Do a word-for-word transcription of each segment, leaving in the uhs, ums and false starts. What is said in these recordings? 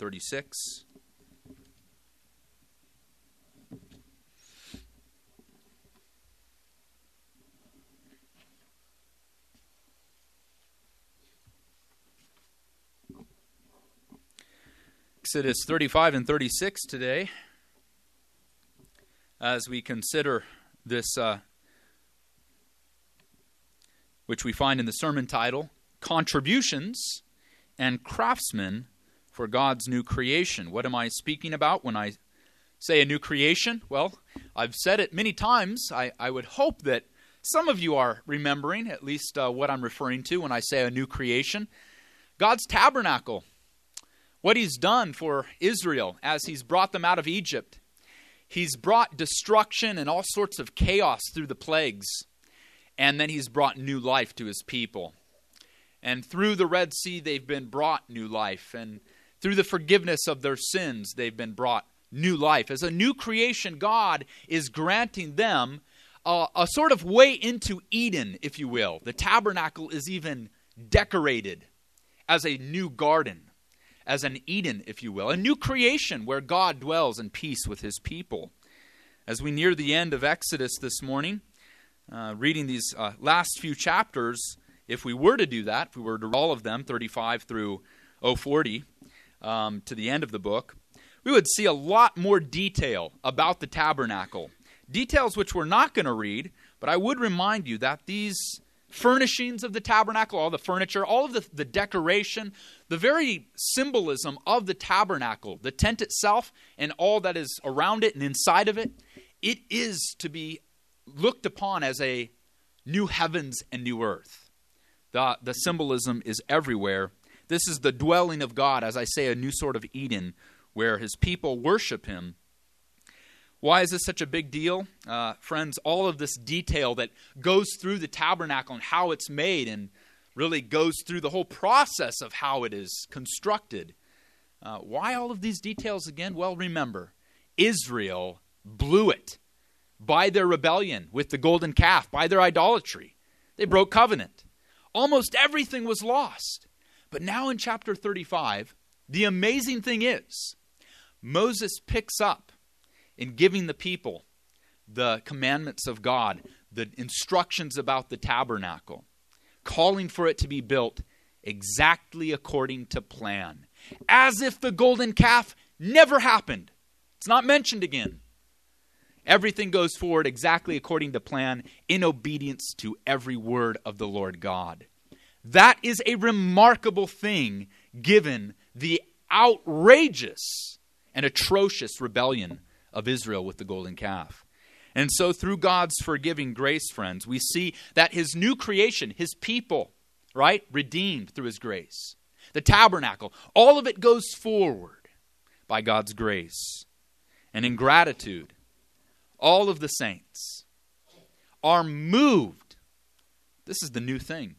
thirty-six. Exodus thirty-five and thirty-six today, as we consider this, uh, which we find in the sermon title, Contributions and Craftsmen for God's New Creation. What am I speaking about when I say a new creation? Well, I've said it many times. I, I would hope that some of you are remembering at least uh, what I'm referring to when I say a new creation. God's tabernacle. What he's done for Israel as he's brought them out of Egypt. He's brought destruction and all sorts of chaos through the plagues. And then he's brought new life to his people. And through the Red Sea, they've been brought new life. And through the forgiveness of their sins, they've been brought new life. As a new creation, God is granting them a, a sort of way into Eden, if you will. The tabernacle is even decorated as a new garden. As an Eden, if you will, a new creation where God dwells in peace with his people. As we near the end of Exodus this morning, uh, reading these uh, last few chapters, if we were to do that, if we were to read all of them, thirty-five through forty, um, to the end of the book, we would see a lot more detail about the tabernacle. Details which we're not going to read, but I would remind you that these furnishings of the tabernacle, all the furniture, all of the, the decoration, the very symbolism of the tabernacle, the tent itself and all that is around it and inside of it, it is to be looked upon as a new heavens and new earth. The, the symbolism is everywhere. This is the dwelling of God, as I say, a new sort of Eden where his people worship him. Why is this such a big deal? Uh, friends, all of this detail that goes through the tabernacle and how it's made and really goes through the whole process of how it is constructed. Uh, why all of these details again? Well, remember, Israel blew it by their rebellion with the golden calf, by their idolatry. They broke covenant. Almost everything was lost. But now in chapter thirty-five, the amazing thing is, Moses picks up in giving the people the commandments of God, the instructions about the tabernacle, calling for it to be built exactly according to plan, as if the golden calf never happened. It's not mentioned again. Everything goes forward exactly according to plan in obedience to every word of the Lord God. That is a remarkable thing given the outrageous and atrocious rebellion of Israel with the golden calf. And so through God's forgiving grace, friends, we see that his new creation, his people, right, redeemed through his grace. The tabernacle, all of it goes forward by God's grace. And in gratitude, all of the saints are moved. This is the new thing.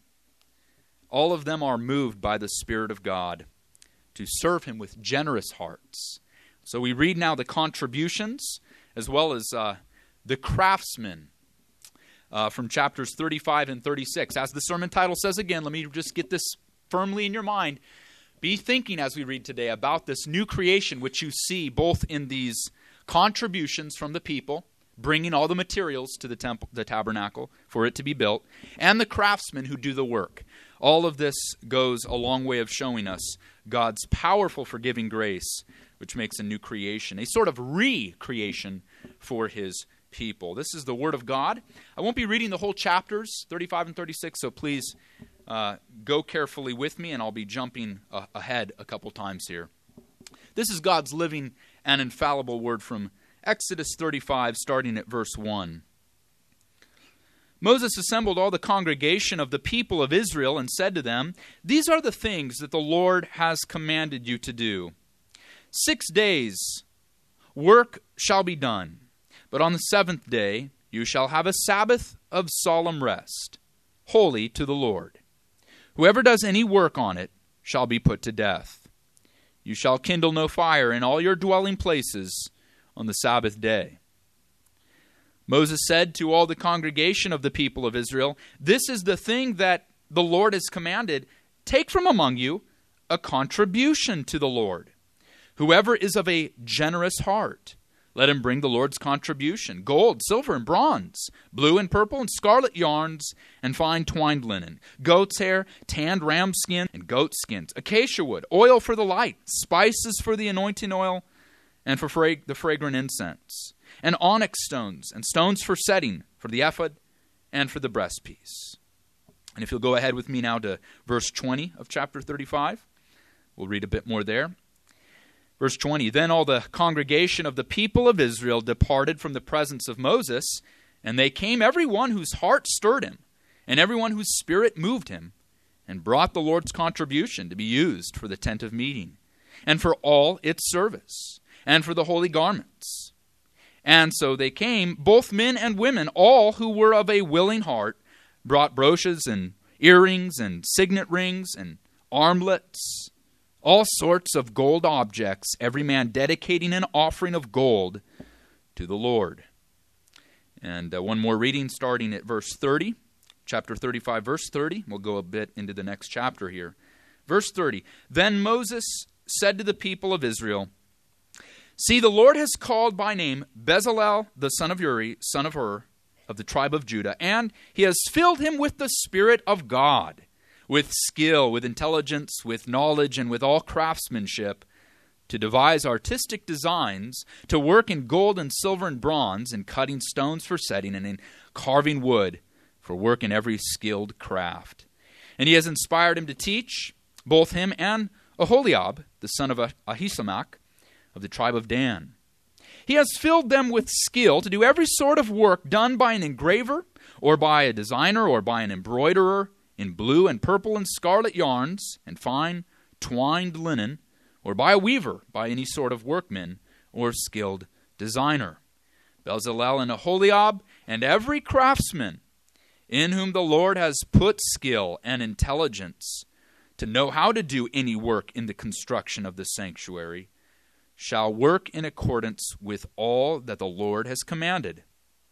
All of them are moved by the Spirit of God to serve him with generous hearts. So we read now the contributions as well as uh, the craftsmen uh, from chapters thirty-five and thirty-six. As the sermon title says again, let me just get this firmly in your mind. Be thinking as we read today about this new creation which you see both in these contributions from the people, bringing all the materials to the temple, the tabernacle for it to be built, and the craftsmen who do the work. All of this goes a long way of showing us God's powerful forgiving grace, which makes a new creation, a sort of re-creation for his people. This is the Word of God. I won't be reading the whole chapters, thirty-five and thirty-six, so please uh, go carefully with me, and I'll be jumping uh, ahead a couple times here. This is God's living and infallible Word from Exodus thirty-five, starting at verse one. Moses assembled all the congregation of the people of Israel and said to them, "These are the things that the Lord has commanded you to do. Six days work shall be done, but on the seventh day you shall have a Sabbath of solemn rest, holy to the Lord. Whoever does any work on it shall be put to death. You shall kindle no fire in all your dwelling places on the Sabbath day." Moses said to all the congregation of the people of Israel, "This is the thing that the Lord has commanded. Take from among you a contribution to the Lord. Whoever is of a generous heart, let him bring the Lord's contribution, gold, silver, and bronze, blue and purple and scarlet yarns, and fine twined linen, goat's hair, tanned ram skin, and goat skins, acacia wood, oil for the light, spices for the anointing oil, and for fra- the fragrant incense, and onyx stones, and stones for setting, for the ephod, and for the breastpiece. And if you'll go ahead with me now to verse twenty of chapter thirty-five, we'll read a bit more there. Verse twenty, then all the congregation of the people of Israel departed from the presence of Moses, and they came, every one whose heart stirred him, and every one whose spirit moved him, and brought the Lord's contribution to be used for the tent of meeting, and for all its service, and for the holy garments. And so they came, both men and women, all who were of a willing heart, brought brooches and earrings and signet rings and armlets, all sorts of gold objects, every man dedicating an offering of gold to the Lord. And uh, one more reading starting at verse thirty, chapter thirty-five, verse thirty. We'll go a bit into the next chapter here. Verse thirty, then Moses said to the people of Israel, see, the Lord has called by name Bezalel, the son of Uri, son of Hur, of the tribe of Judah, and he has filled him with the Spirit of God, with skill, with intelligence, with knowledge, and with all craftsmanship, to devise artistic designs, to work in gold and silver and bronze, in cutting stones for setting, and in carving wood, for work in every skilled craft. And he has inspired him to teach, both him and Aholiab, the son of Ahisamach, of the tribe of Dan. He has filled them with skill to do every sort of work done by an engraver, or by a designer, or by an embroiderer, in blue and purple and scarlet yarns, and fine twined linen, or by a weaver, by any sort of workman, or skilled designer. Bezalel and Aholiab, and every craftsman, in whom the Lord has put skill and intelligence, to know how to do any work in the construction of the sanctuary, shall work in accordance with all that the Lord has commanded.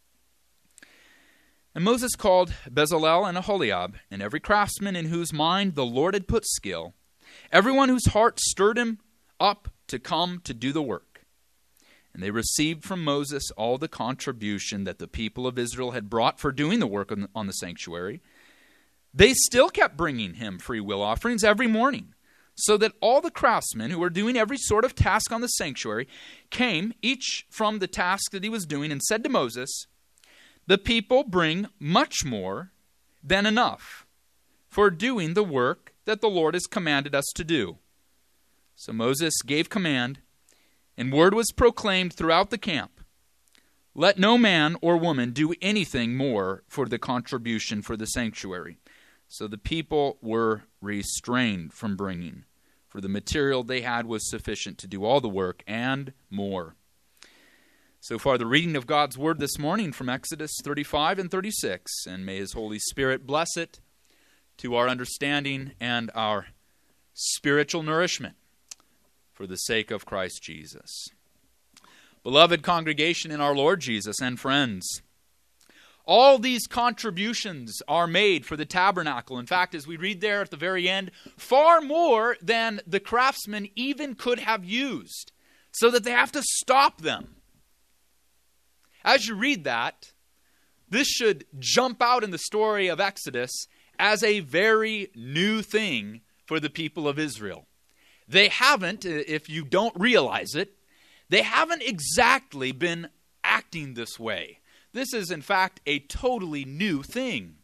And Moses called Bezalel and Aholiab, and every craftsman in whose mind the Lord had put skill, everyone whose heart stirred him up to come to do the work. And they received from Moses all the contribution that the people of Israel had brought for doing the work on the, on the sanctuary. They still kept bringing him free will offerings every morning, so that all the craftsmen who were doing every sort of task on the sanctuary came, each from the task that he was doing, and said to Moses, the people bring much more than enough for doing the work that the Lord has commanded us to do. So Moses gave command, and word was proclaimed throughout the camp, let no man or woman do anything more for the contribution for the sanctuary. So the people were restrained from bringing, for the material they had was sufficient to do all the work and more. So far, the reading of God's Word this morning from Exodus thirty-five and thirty-six, and may His Holy Spirit bless it to our understanding and our spiritual nourishment for the sake of Christ Jesus. Beloved congregation in our Lord Jesus and friends, all these contributions are made for the tabernacle. In fact, as we read there at the very end, far more than the craftsmen even could have used, so that they have to stop them. As you read that, this should jump out in the story of Exodus as a very new thing for the people of Israel. They haven't, if you don't realize it, they haven't exactly been acting this way. This is, in fact, a totally new thing.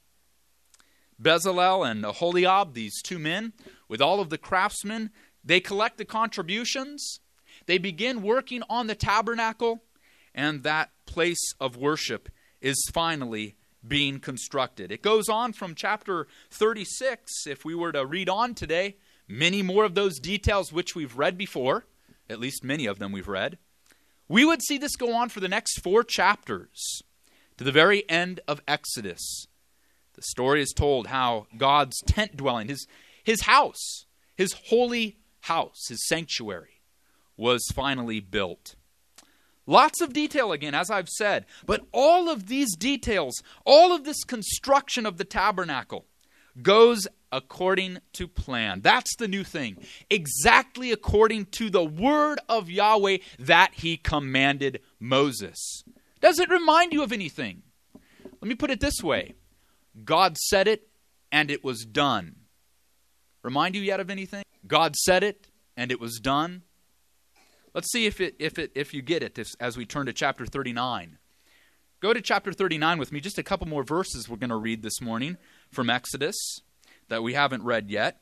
Bezalel and Aholiab, these two men, with all of the craftsmen, they collect the contributions. They begin working on the tabernacle, and that place of worship is finally being constructed. It goes on from chapter thirty-six. If we were to read on today, many more of those details which we've read before, at least many of them we've read, we would see this go on for the next four chapters to the very end of Exodus. The story is told how God's tent dwelling, his, his house, his holy house, his sanctuary, was finally built. Lots of detail again, as I've said, but all of these details, all of this construction of the tabernacle goes according to plan. That's the new thing. Exactly according to the word of Yahweh that he commanded Moses. Does it remind you of anything? Let me put it this way. God said it, and it was done. Remind you yet of anything? God said it, and it was done. Let's see if it if it if you get it if, as we turn to chapter thirty-nine. Go to chapter thirty-nine with me. Just a couple more verses we're going to read this morning from Exodus that we haven't read yet.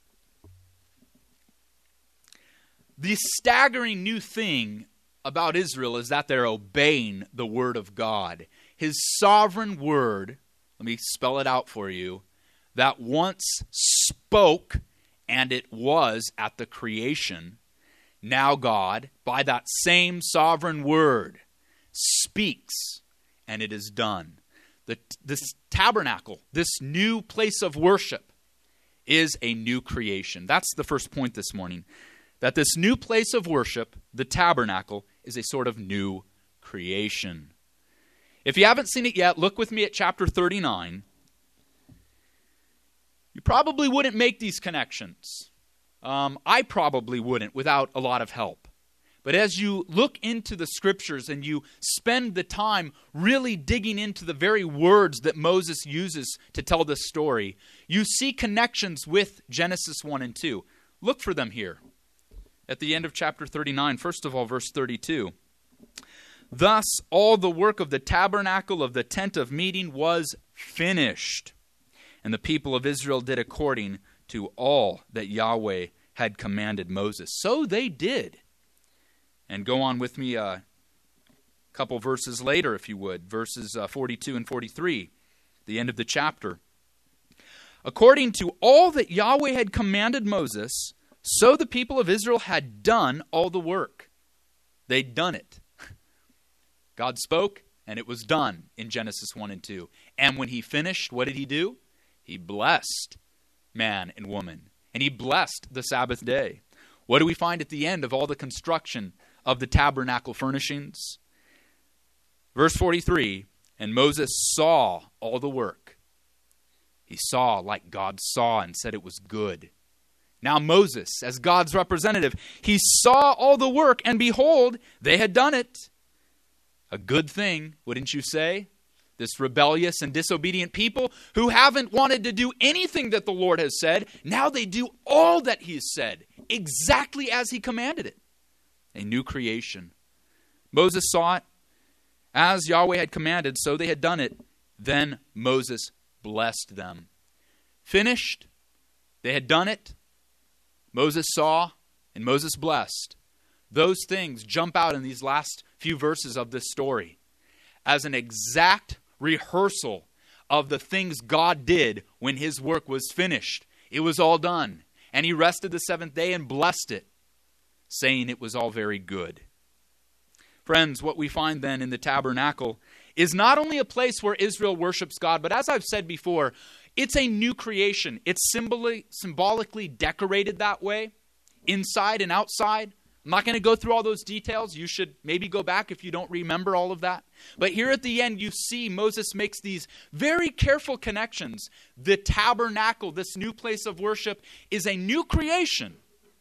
The staggering new thing about Israel is that they're obeying the word of God. His sovereign word, let me spell it out for you, that once spoke, and it was at the creation. Now God, by that same sovereign word, speaks, and it is done. The, this tabernacle, this new place of worship, is a new creation. That's the first point this morning. That this new place of worship, the tabernacle, is a sort of new creation. If you haven't seen it yet, look with me at chapter thirty-nine. You probably wouldn't make these connections. Um, I probably wouldn't without a lot of help. But as you look into the scriptures and you spend the time really digging into the very words that Moses uses to tell this story, you see connections with Genesis one and two. Look for them here. At the end of chapter thirty-nine, first of all, verse thirty-two. Thus all the work of the tabernacle of the tent of meeting was finished. And the people of Israel did according to all that Yahweh had commanded Moses. So they did. And go on with me a couple verses later, if you would. Verses uh, forty-two and forty-three, the end of the chapter. According to all that Yahweh had commanded Moses, so the people of Israel had done all the work. They'd done it. God spoke, and it was done in Genesis one and two. And when he finished, what did he do? He blessed man and woman. And he blessed the Sabbath day. What do we find at the end of all the construction of the tabernacle furnishings? Verse forty-three, and Moses saw all the work. He saw like God saw and said it was good. Now Moses, as God's representative, he saw all the work, and behold, they had done it. A good thing, wouldn't you say? This rebellious and disobedient people who haven't wanted to do anything that the Lord has said, now they do all that he has said, exactly as he commanded it. A new creation. Moses saw it as Yahweh had commanded, so they had done it. Then Moses blessed them. Finished. They had done it. Moses saw and Moses blessed. Those things jump out in these last few verses of this story as an exact rehearsal of the things God did when his work was finished. It was all done. And he rested the seventh day and blessed it, saying it was all very good. Friends, what we find then in the tabernacle is not only a place where Israel worships God, but as I've said before, it's a new creation. It's symboli- symbolically decorated that way, inside and outside. I'm not going to go through all those details. You should maybe go back if you don't remember all of that. But here at the end, you see Moses makes these very careful connections. The tabernacle, this new place of worship, is a new creation.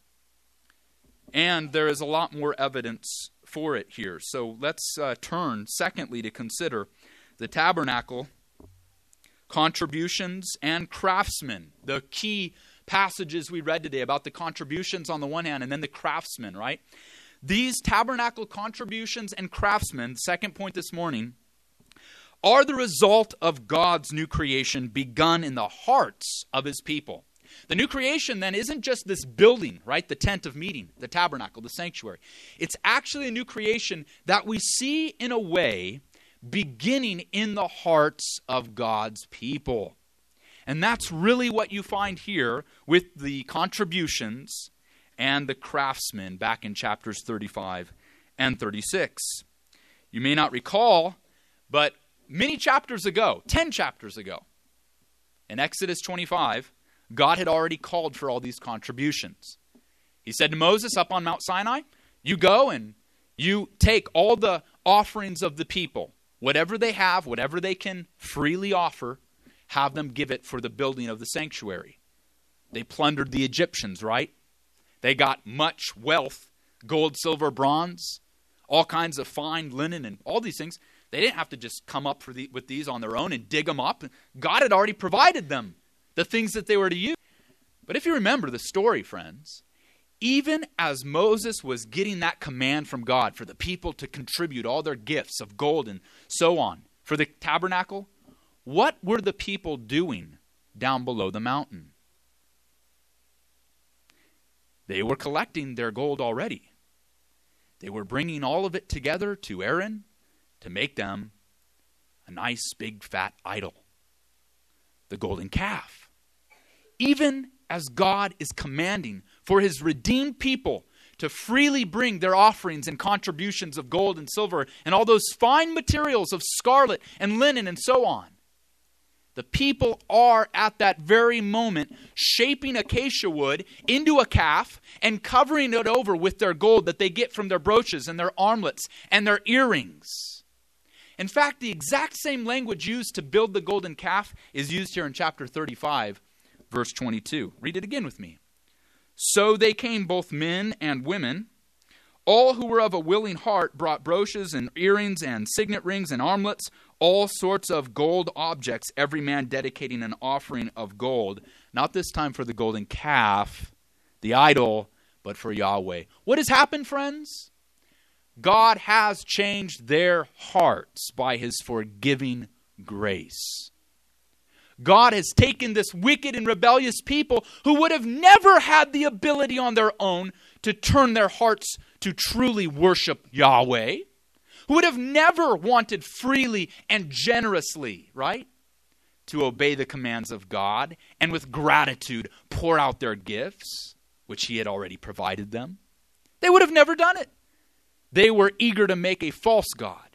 And there is a lot more evidence for it here. So let's uh, turn, secondly, to consider the tabernacle, contributions, and craftsmen. The key passages we read today about the contributions on the one hand and then the craftsmen, right? These tabernacle contributions and craftsmen, second point this morning, are the result of God's new creation begun in the hearts of his people. The new creation then isn't just this building, right? The tent of meeting, the tabernacle, the sanctuary. It's actually a new creation that we see in a way beginning in the hearts of God's people. And that's really what you find here with the contributions and the craftsmen back in chapters thirty-five and thirty-six. You may not recall, but many chapters ago, ten chapters ago, in Exodus twenty-five, God had already called for all these contributions. He said to Moses up on Mount Sinai, you go and you take all the offerings of the people, whatever they have, whatever they can freely offer, have them give it for the building of the sanctuary. They plundered the Egyptians, right? They got much wealth, gold, silver, bronze, all kinds of fine linen and all these things. They didn't have to just come up for the, with these on their own and dig them up. God had already provided them the things that they were to use. But if you remember the story, friends, even as Moses was getting that command from God for the people to contribute all their gifts of gold and so on for the tabernacle, what were the people doing down below the mountain? They were collecting their gold already. They were bringing all of it together to Aaron to make them a nice big fat idol, the golden calf. Even as God is commanding for his redeemed people to freely bring their offerings and contributions of gold and silver and all those fine materials of scarlet and linen and so on, the people are at that very moment shaping acacia wood into a calf and covering it over with their gold that they get from their brooches and their armlets and their earrings. In fact, the exact same language used to build the golden calf is used here in chapter thirty-five, verse twenty-two. Read it again with me. So they came, both men and women. All who were of a willing heart brought brooches and earrings and signet rings and armlets, all sorts of gold objects, every man dedicating an offering of gold. Not this time for the golden calf, the idol, but for Yahweh. What has happened, friends? God has changed their hearts by his forgiving grace. God has taken this wicked and rebellious people who would have never had the ability on their own to turn their hearts to truly worship Yahweh, who would have never wanted freely and generously, right, to obey the commands of God and with gratitude pour out their gifts, which he had already provided them. They would have never done it. They were eager to make a false god.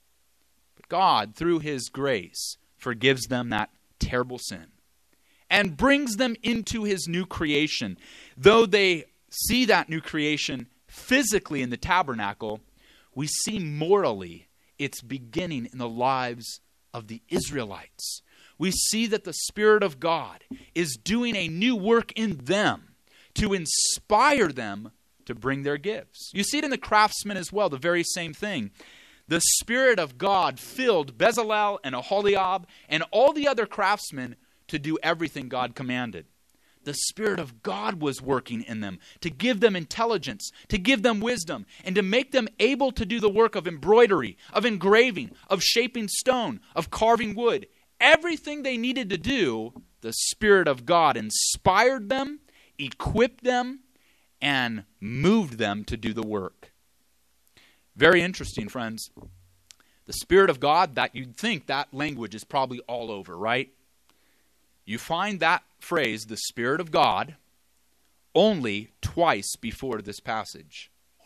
But God, through his grace, forgives them that terrible sin and brings them into his new creation. Though they see that new creation physically in the tabernacle, we see morally its beginning in the lives of the Israelites. We see that the Spirit of God is doing a new work in them to inspire them to bring their gifts. You see it in the craftsmen as well, the very same thing. The Spirit of God filled Bezalel and Aholiab and all the other craftsmen to do everything God commanded. The Spirit of God was working in them to give them intelligence, to give them wisdom, and to make them able to do the work of embroidery, of engraving, of shaping stone, of carving wood. Everything they needed to do, the Spirit of God inspired them, equipped them, and moved them to do the work. Very interesting, friends. The Spirit of God, that you'd think that language is probably all over, right? You find that phrase, the Spirit of God, only twice before this passage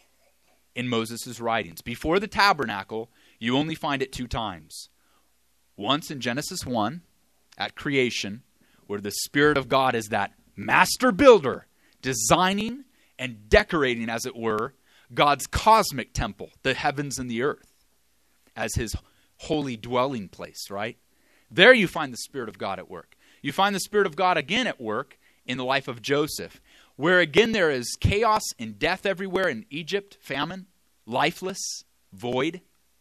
in Moses' writings. Before the tabernacle, you only find it two times. Once in Genesis one, at creation, where the Spirit of God is that master builder, designing and decorating, as it were, God's cosmic temple, the heavens and the earth, as his holy dwelling place, right? There you find the Spirit of God at work. You find the Spirit of God again at work in the life of Joseph, where again there is chaos and death everywhere in Egypt, famine, lifeless, void.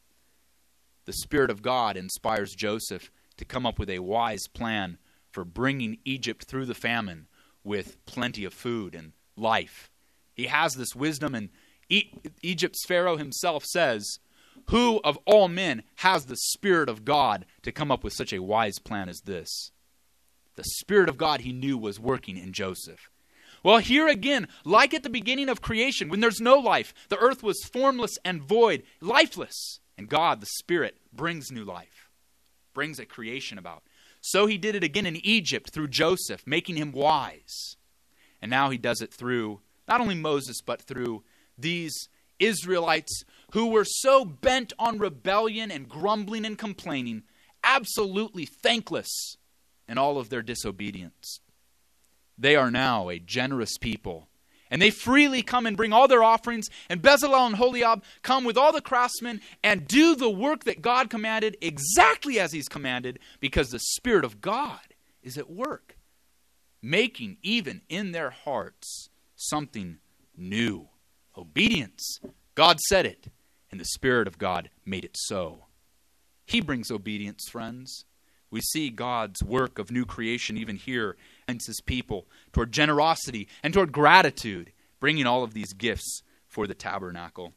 The Spirit of God inspires Joseph to come up with a wise plan for bringing Egypt through the famine with plenty of food and life. He has this wisdom, and e- Egypt's Pharaoh himself says, "Who of all men has the Spirit of God to come up with such a wise plan as this?" The Spirit of God he knew was working in Joseph. Well, here again, like at the beginning of creation, when there's no life, the earth was formless and void, lifeless. And God, the Spirit, brings new life, brings a creation about. So he did it again in Egypt through Joseph, making him wise. And now he does it through not only Moses, but through these Israelites who were so bent on rebellion and grumbling and complaining, absolutely thankless in all of their disobedience. They are now a generous people, and they freely come and bring all their offerings, and Bezalel and Aholiab come with all the craftsmen and do the work that God commanded exactly as he's commanded, because the Spirit of God is at work, making even in their hearts something new. Obedience. God said it, and the Spirit of God made it so. He brings obedience, friends. We see God's work of new creation even here and his people toward generosity and toward gratitude, bringing all of these gifts for the tabernacle.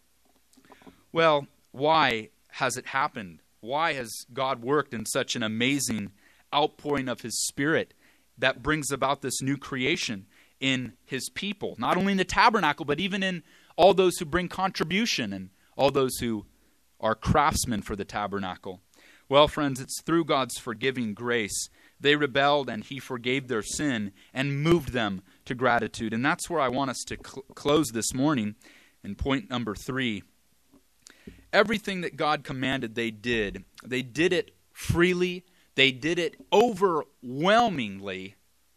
Well, why has it happened? Why has God worked in such an amazing outpouring of his Spirit that brings about this new creation in his people? Not only in the tabernacle, but even in all those who bring contribution and all those who are craftsmen for the tabernacle. Well, friends, it's through God's forgiving grace. They rebelled and he forgave their sin and moved them to gratitude. And that's where I want us to cl- close this morning in point number three. Everything that God commanded they did. They did it freely. They did it overwhelmingly,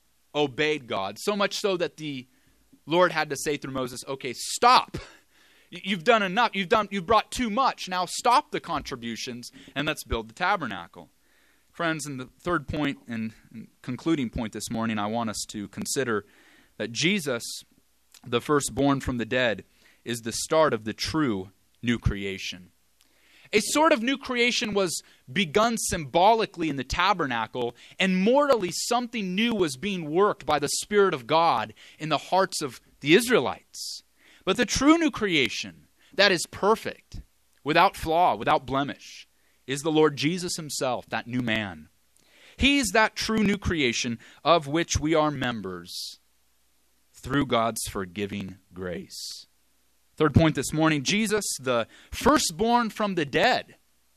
obeyed God. So much so that the Lord had to say through Moses, okay, stop. You've done enough. You've done. You've brought too much. Now stop the contributions and let's build the tabernacle. Friends, in the third point and concluding point this morning, I want us to consider that Jesus, the firstborn from the dead, is the start of the true new creation. A sort of new creation was begun symbolically in the tabernacle, and morally something new was being worked by the Spirit of God in the hearts of the Israelites. But the true new creation, that is perfect, without flaw, without blemish, is the Lord Jesus himself, that new man. He's that true new creation of which we are members through God's forgiving grace. Third point this morning, Jesus, the firstborn from the dead,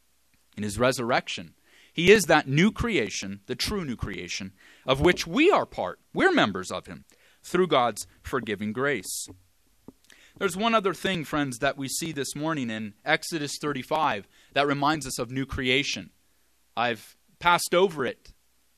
in his resurrection, he is that new creation, the true new creation, of which we are part. We're members of him through God's forgiving grace. There's one other thing, friends, that we see this morning in Exodus thirty-five that reminds us of new creation. I've passed over it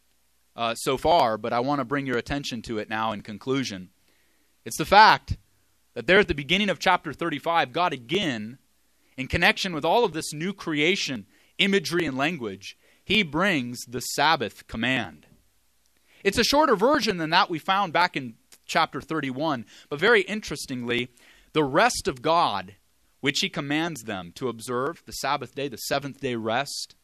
uh, so far, but I want to bring your attention to it now in conclusion. It's the fact that there at the beginning of chapter thirty-five, God again, in connection with all of this new creation, imagery and language, he brings the Sabbath command. It's a shorter version than that we found back in chapter thirty-one, but very interestingly, the rest of God, which he commands them to observe, the Sabbath day, the seventh day rest,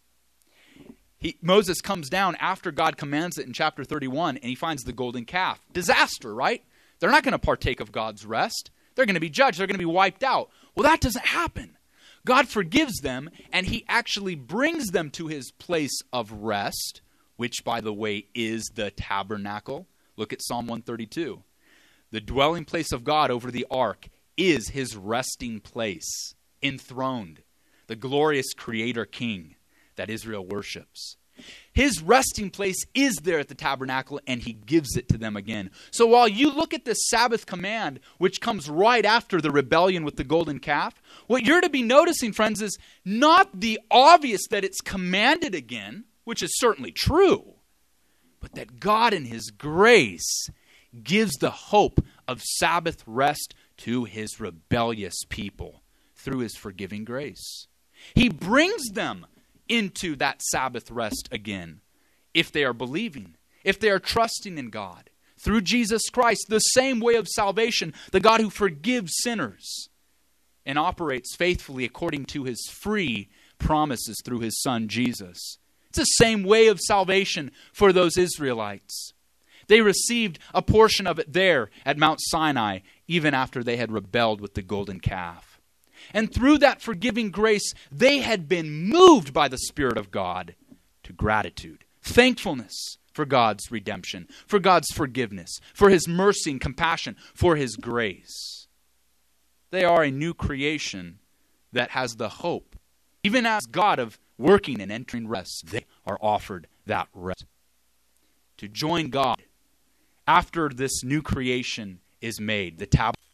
he, Moses comes down after God commands it in chapter thirty-one, and he finds the golden calf. Disaster, right? They're not going to partake of God's rest. They're going to be judged. They're going to be wiped out. Well, that doesn't happen. God forgives them, and he actually brings them to his place of rest, which, by the way, is the tabernacle. Look at Psalm one thirty-two. The dwelling place of God over the ark is his resting place, enthroned, the glorious Creator King that Israel worships. His resting place is there at the tabernacle, and he gives it to them again. So while you look at the Sabbath command, which comes right after the rebellion with the golden calf, what you're to be noticing, friends, is not the obvious that it's commanded again, which is certainly true, but that God in his grace gives the hope of Sabbath rest to his rebellious people through his forgiving grace. He brings them into that Sabbath rest again if they are believing, if they are trusting in God. Through Jesus Christ, the same way of salvation, the God who forgives sinners and operates faithfully according to his free promises through his Son Jesus. It's the same way of salvation for those Israelites. They received a portion of it there at Mount Sinai, even after they had rebelled with the golden calf. And through that forgiving grace, they had been moved by the Spirit of God to gratitude, thankfulness for God's redemption, for God's forgiveness, for his mercy and compassion, for his grace. They are a new creation that has the hope. Even as God of working and entering rest, they are offered that rest. To join God after this new creation is made, the tabernacle,